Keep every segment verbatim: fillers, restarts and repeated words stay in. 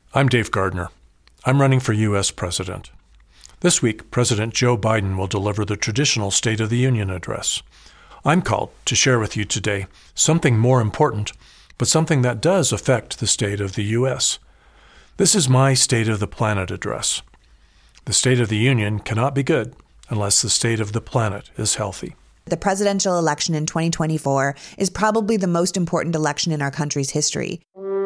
I'm Dave Gardner. I'm running for U S President. This week, President Joe Biden will deliver the traditional State of the Union address. I'm called to share with you today something more important, but something that does affect the state of the U S. This is my State of the Planet address. The State of the Union cannot be good unless the state of the planet is healthy. The presidential election in twenty twenty-four is probably the most important election in our country's history.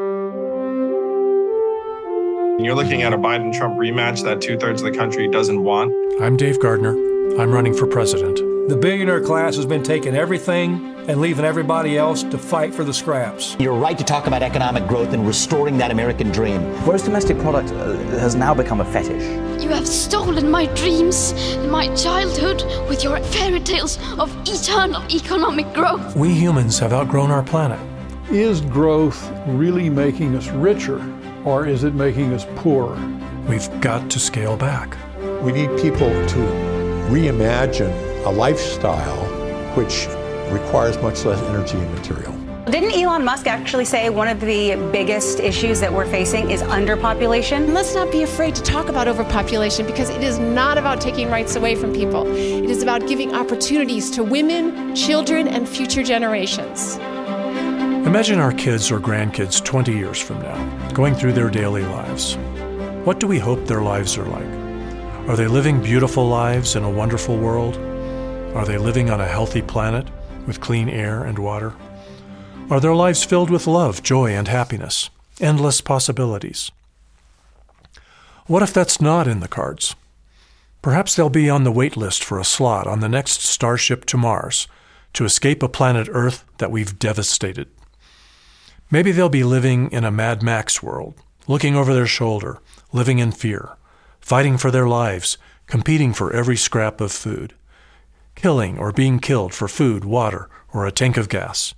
You're looking at a Biden-Trump rematch that two-thirds of the country doesn't want. I'm Dave Gardner. I'm running for president. The billionaire class has been taking everything and leaving everybody else to fight for the scraps. You're right to talk about economic growth and restoring that American dream. Gross domestic product has now become a fetish. You have stolen my dreams and my childhood with your fairy tales of eternal economic growth. We humans have outgrown our planet. Is growth really making us richer, or is it making us poorer? We've got to scale back. We need people to reimagine a lifestyle which requires much less energy and material. Didn't Elon Musk actually say one of the biggest issues that we're facing is underpopulation? Let's not be afraid to talk about overpopulation, because it is not about taking rights away from people. It is about giving opportunities to women, children, and future generations. Imagine our kids or grandkids twenty years from now, going through their daily lives. What do we hope their lives are like? Are they living beautiful lives in a wonderful world? Are they living on a healthy planet with clean air and water? Are their lives filled with love, joy, and happiness? Endless possibilities. What if that's not in the cards? Perhaps they'll be on the wait list for a slot on the next starship to Mars to escape a planet Earth that we've devastated. Maybe they'll be living in a Mad Max world, looking over their shoulder, living in fear, fighting for their lives, competing for every scrap of food, killing or being killed for food, water, or a tank of gas.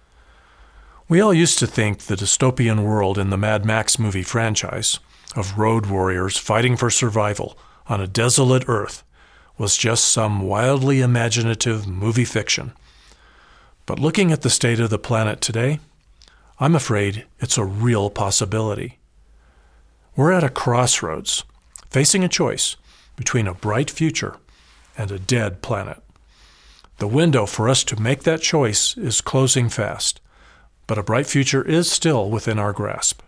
We all used to think the dystopian world in the Mad Max movie franchise of road warriors fighting for survival on a desolate Earth was just some wildly imaginative movie fiction. But looking at the state of the planet today, I'm afraid it's a real possibility. We're at a crossroads, facing a choice between a bright future and a dead planet. The window for us to make that choice is closing fast, but a bright future is still within our grasp.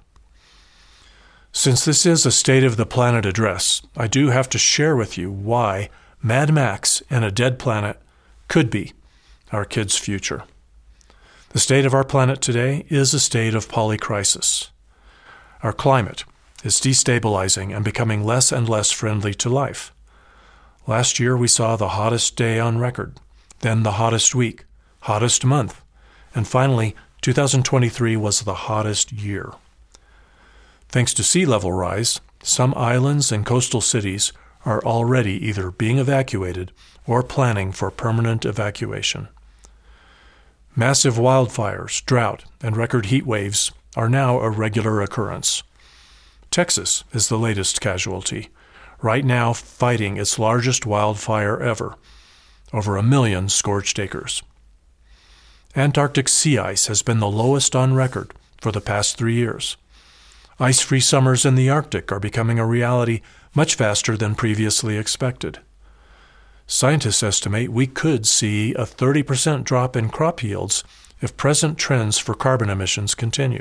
Since this is a State of the Planet address, I do have to share with you why Mad Max and a dead planet could be our kids' future. The state of our planet today is a state of polycrisis. Our climate is destabilizing and becoming less and less friendly to life. Last year we saw the hottest day on record, then the hottest week, hottest month, and finally two thousand twenty-three was the hottest year. Thanks to sea level rise, some islands and coastal cities are already either being evacuated or planning for permanent evacuation. Massive wildfires, drought, and record heat waves are now a regular occurrence. Texas is the latest casualty, right now fighting its largest wildfire ever, over a million scorched acres. Antarctic sea ice has been the lowest on record for the past three years. Ice-free summers in the Arctic are becoming a reality much faster than previously expected. Scientists estimate we could see a thirty percent drop in crop yields if present trends for carbon emissions continue.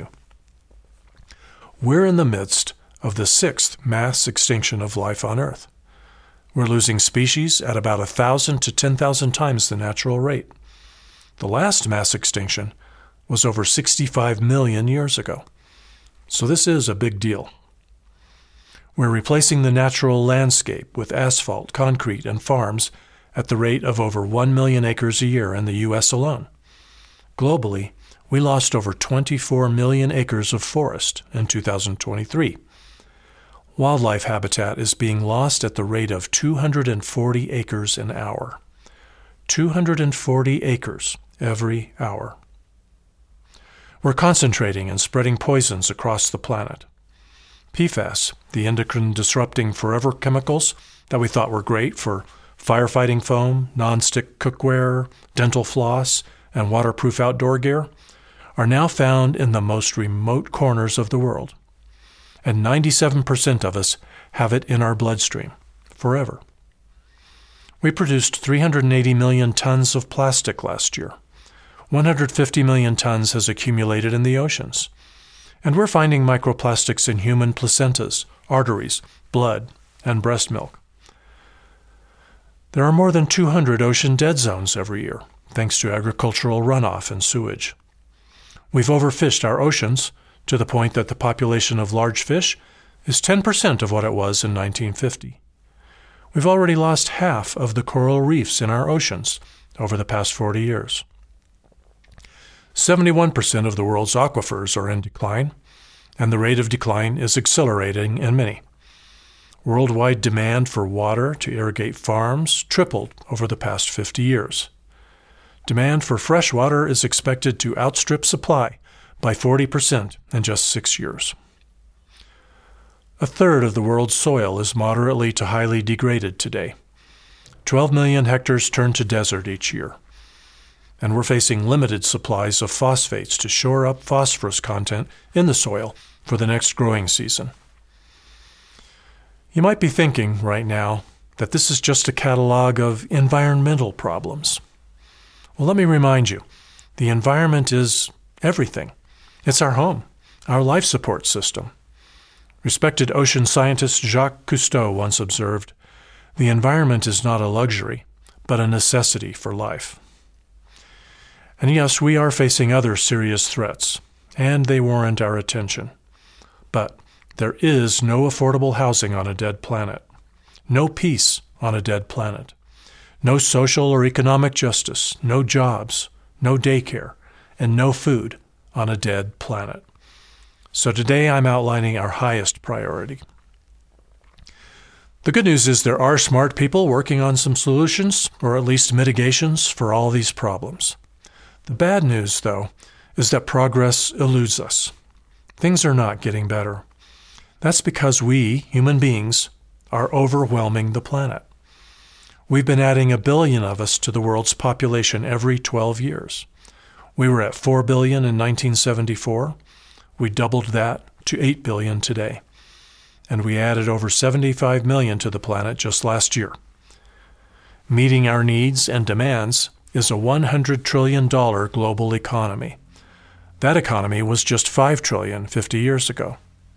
We're in the midst of the sixth mass extinction of life on Earth. We're losing species at about one thousand to ten thousand times the natural rate. The last mass extinction was over sixty-five million years ago. So this is a big deal. We're replacing the natural landscape with asphalt, concrete, and farms at the rate of over one million acres a year in the U S alone. Globally, we lost over twenty-four million acres of forest in two thousand twenty-three. Wildlife habitat is being lost at the rate of two hundred forty acres an hour. two hundred forty acres every hour. We're concentrating and spreading poisons across the planet. P FAS, the endocrine-disrupting forever chemicals that we thought were great for firefighting foam, non-stick cookware, dental floss, and waterproof outdoor gear, are now found in the most remote corners of the world. and ninety-seven percent of us have it in our bloodstream forever. We produced three hundred eighty million tons of plastic last year. one hundred fifty million tons has accumulated in the oceans. And we're finding microplastics in human placentas, arteries, blood, and breast milk. There are more than two hundred ocean dead zones every year, thanks to agricultural runoff and sewage. We've overfished our oceans to the point that the population of large fish is ten percent of what it was in nineteen fifty. We've already lost half of the coral reefs in our oceans over the past forty years. seventy-one percent of the world's aquifers are in decline, and the rate of decline is accelerating in many. Worldwide demand for water to irrigate farms tripled over the past fifty years. Demand for fresh water is expected to outstrip supply by forty percent in just six years. A third of the world's soil is moderately to highly degraded today. twelve million hectares turn to desert each year. And we're facing limited supplies of phosphates to shore up phosphorus content in the soil for the next growing season. You might be thinking right now that this is just a catalog of environmental problems. Well, let me remind you, the environment is everything. It's our home, our life support system. Respected ocean scientist Jacques Cousteau once observed, "The environment is not a luxury, but a necessity for life." And yes, we are facing other serious threats, and they warrant our attention. But there is no affordable housing on a dead planet, no peace on a dead planet, no social or economic justice, no jobs, no daycare, and no food on a dead planet. So today I'm outlining our highest priority. The good news is there are smart people working on some solutions, or at least mitigations, for all these problems. The bad news, though, is that progress eludes us. Things are not getting better. That's because we, human beings, are overwhelming the planet. We've been adding a billion of us to the world's population every twelve years. We were at four billion in nineteen seventy-four. We doubled that to eight billion today. And we added over seventy-five million to the planet just last year. Meeting our needs and demands is a one hundred trillion dollars global economy. That economy was just five trillion dollars fifty years ago.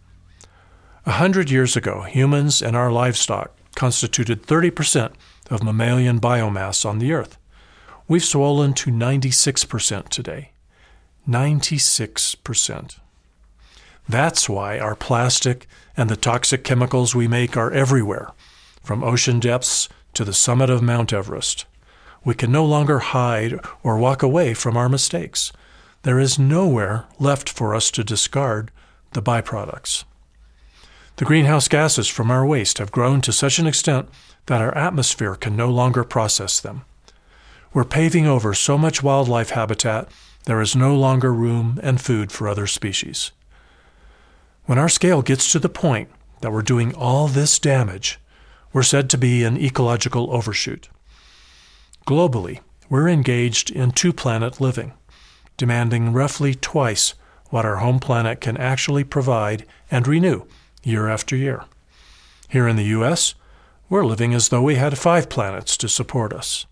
A hundred years ago, humans and our livestock constituted thirty percent of mammalian biomass on the earth. We've swollen to ninety-six percent today. ninety-six percent. That's why our plastic and the toxic chemicals we make are everywhere, from ocean depths to the summit of Mount Everest. We can no longer hide or walk away from our mistakes. There is nowhere left for us to discard the byproducts. The greenhouse gases from our waste have grown to such an extent that our atmosphere can no longer process them. We're paving over so much wildlife habitat, there is no longer room and food for other species. When our scale gets to the point that we're doing all this damage, we're said to be an ecological overshoot. Globally, we're engaged in two-planet living, demanding roughly twice what our home planet can actually provide and renew year after year. Here in the U S, we're living as though we had five planets to support us.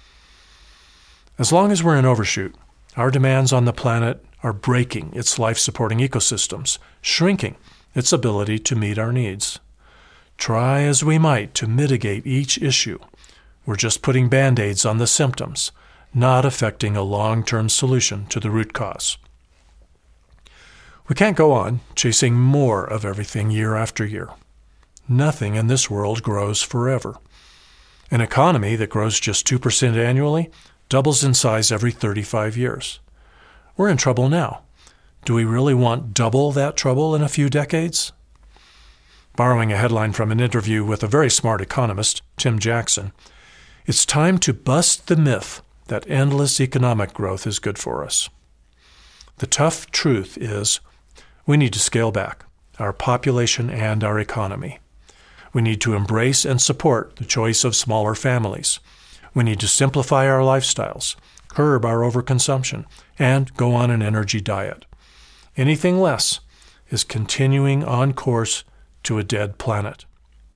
As long as we're in overshoot, our demands on the planet are breaking its life-supporting ecosystems, shrinking its ability to meet our needs. Try as we might to mitigate each issue, we're just putting Band-Aids on the symptoms, not affecting a long-term solution to the root cause. We can't go on chasing more of everything year after year. Nothing in this world grows forever. An economy that grows just two percent annually doubles in size every thirty-five years. We're in trouble now. Do we really want double that trouble in a few decades? Borrowing a headline from an interview with a very smart economist, Tim Jackson, it's time to bust the myth that endless economic growth is good for us. The tough truth is we need to scale back our population and our economy. We need to embrace and support the choice of smaller families. We need to simplify our lifestyles, curb our overconsumption, and go on an energy diet. Anything less is continuing on course to a dead planet.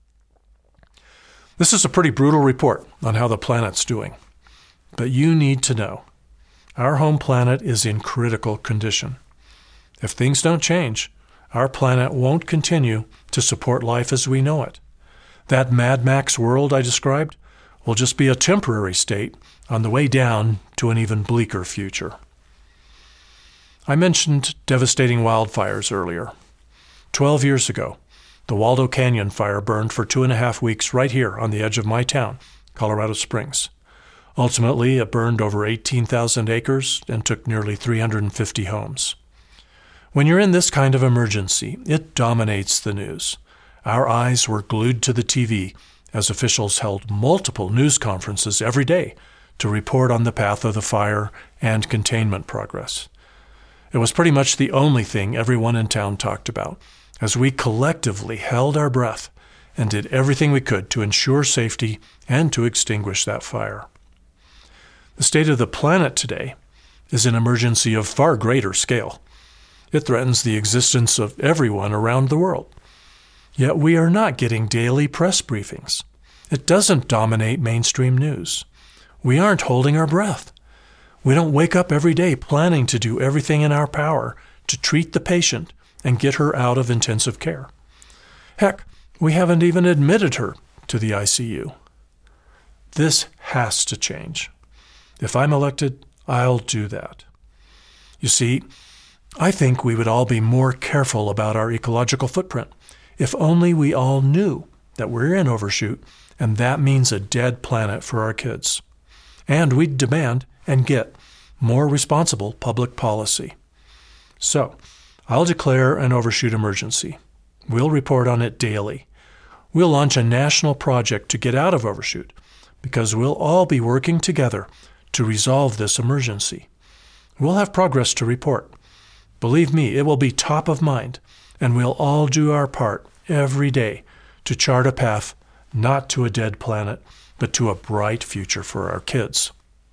This is a pretty brutal report on how the planet's doing. But you need to know, our home planet is in critical condition. If things don't change, our planet won't continue to support life as we know it. That Mad Max world I described will just be a temporary state on the way down to an even bleaker future. I mentioned devastating wildfires earlier. Twelve years ago, the Waldo Canyon fire burned for two and a half weeks right here on the edge of my town, Colorado Springs. Ultimately, it burned over eighteen thousand acres and took nearly three hundred fifty homes. When you're in this kind of emergency, it dominates the news. Our eyes were glued to the T V as officials held multiple news conferences every day to report on the path of the fire and containment progress. It was pretty much the only thing everyone in town talked about, as we collectively held our breath and did everything we could to ensure safety and to extinguish that fire. The state of the planet today is an emergency of far greater scale. It threatens the existence of everyone around the world. Yet we are not getting daily press briefings. It doesn't dominate mainstream news. We aren't holding our breath. We don't wake up every day planning to do everything in our power to treat the patient and get her out of intensive care. Heck, we haven't even admitted her to the I C U. This has to change. If I'm elected, I'll do that. You see, I think we would all be more careful about our ecological footprint if only we all knew that we're in overshoot, and that means a dead planet for our kids. And we'd demand and get more responsible public policy. So, I'll declare an overshoot emergency. We'll report on it daily. We'll launch a national project to get out of overshoot, because we'll all be working together to resolve this emergency. We'll have progress to report. Believe me, it will be top of mind, and we'll all do our part every day to chart a path not to a dead planet, but to a bright future for our kids.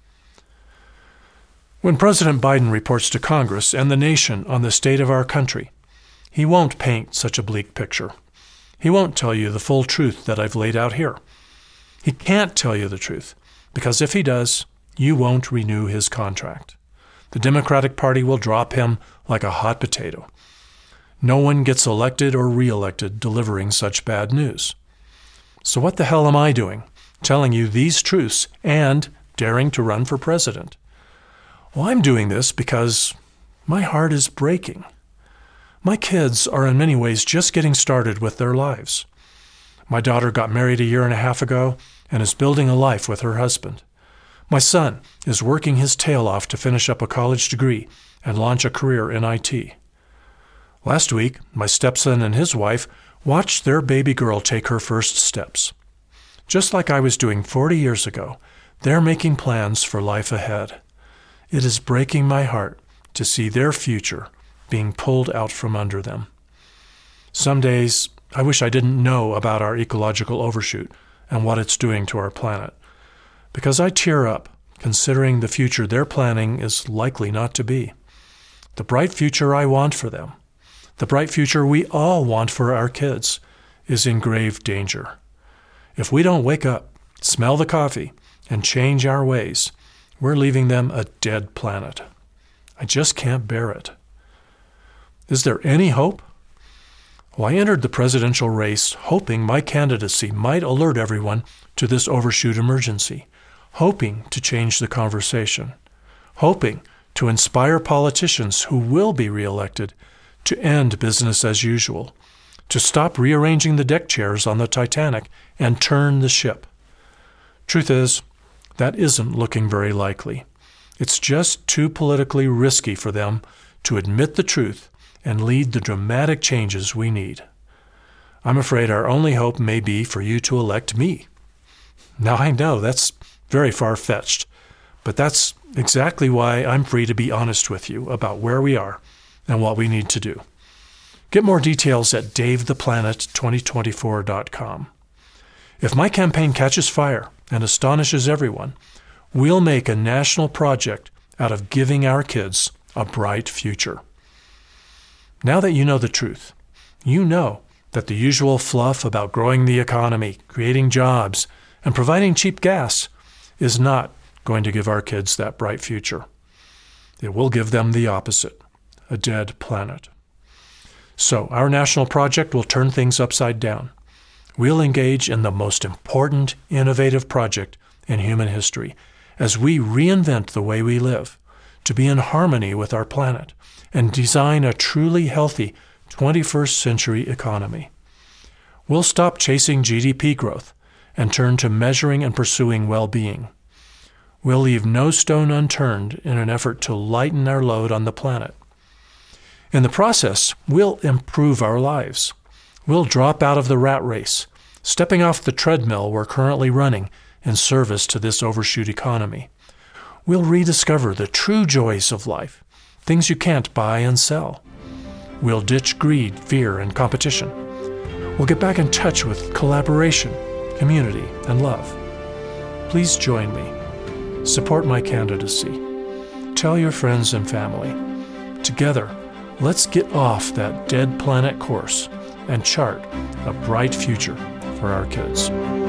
When President Biden reports to Congress and the nation on the state of our country, he won't paint such a bleak picture. He won't tell you the full truth that I've laid out here. He can't tell you the truth, because if he does, you won't renew his contract. The Democratic Party will drop him like a hot potato. No one gets elected or reelected delivering such bad news. So what the hell am I doing, telling you these truths and daring to run for president? Well, I'm doing this because my heart is breaking. My kids are in many ways just getting started with their lives. My daughter got married a year and a half ago and is building a life with her husband. My son is working his tail off to finish up a college degree and launch a career in I T. Last week, my stepson and his wife watched their baby girl take her first steps. Just like I was doing forty years ago, they're making plans for life ahead. It is breaking my heart to see their future being pulled out from under them. Some days, I wish I didn't know about our ecological overshoot and what it's doing to our planet, because I tear up considering the future they're planning is likely not to be. The bright future I want for them, the bright future we all want for our kids, is in grave danger. If we don't wake up, smell the coffee, and change our ways, we're leaving them a dead planet. I just can't bear it. Is there any hope? Well, I entered the presidential race hoping my candidacy might alert everyone to this overshoot emergency, hoping to change the conversation, hoping to inspire politicians who will be reelected to end business as usual, to stop rearranging the deck chairs on the Titanic and turn the ship. Truth is, that isn't looking very likely. It's just too politically risky for them to admit the truth and lead the dramatic changes we need. I'm afraid our only hope may be for you to elect me. Now, I know that's very far-fetched, but that's exactly why I'm free to be honest with you about where we are and what we need to do. Get more details at dave the planet twenty twenty-four dot com. If my campaign catches fire and astonishes everyone, we'll make a national project out of giving our kids a bright future. Now that you know the truth, you know that the usual fluff about growing the economy, creating jobs, and providing cheap gas is not going to give our kids that bright future. It will give them the opposite, a dead planet. So our national project will turn things upside down. We'll engage in the most important, innovative project in human history as we reinvent the way we live to be in harmony with our planet and design a truly healthy twenty-first century economy. We'll stop chasing G D P growth and turn to measuring and pursuing well-being. We'll leave no stone unturned in an effort to lighten our load on the planet. In the process, we'll improve our lives. We'll drop out of the rat race, stepping off the treadmill we're currently running in service to this overshoot economy. We'll rediscover the true joys of life, things you can't buy and sell. We'll ditch greed, fear, and competition. We'll get back in touch with collaboration, community, and love. Please join me. Support my candidacy. Tell your friends and family. Together, let's get off that dead planet course and chart a bright future for our kids.